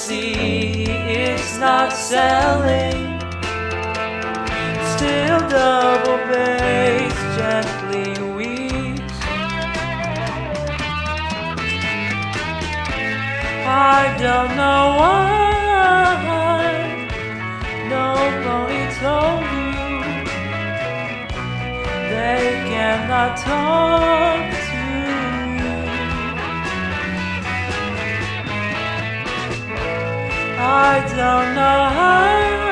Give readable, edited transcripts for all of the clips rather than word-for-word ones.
see it's not selling. Still double bass gently weeps. I don't know why nobody told you they cannot talk to you. I don't know how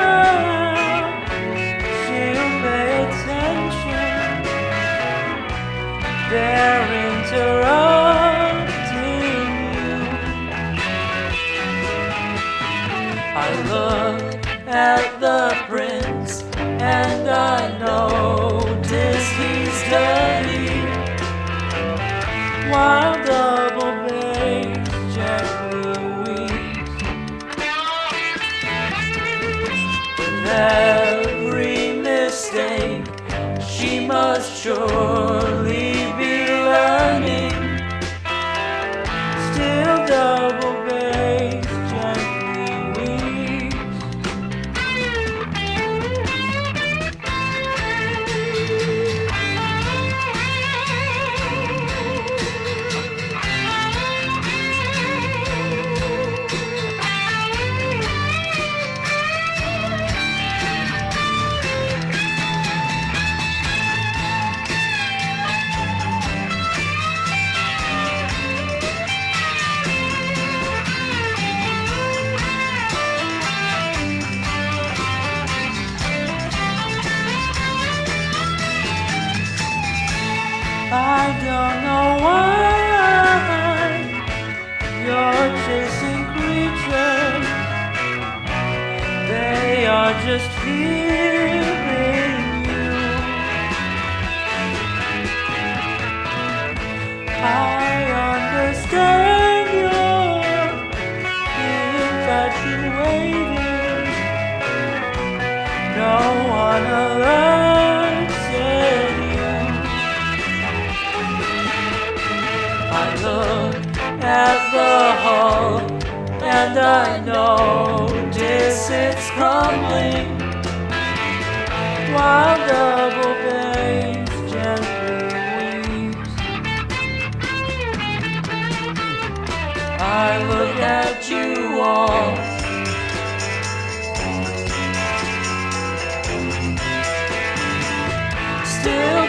she'll pay attention. They're interrupting you. I look at the prince and I notice he's dirty, while double bass gently weeps. With every mistake she must surely be learning. Still double bass gently weeps. I don't know why you're chasing creatures. They are just fearing you. I understand you're infatuated. No one alerts you. I look at the hull and I notice it's crumbling, while double bass gently weeps. I look at you all, still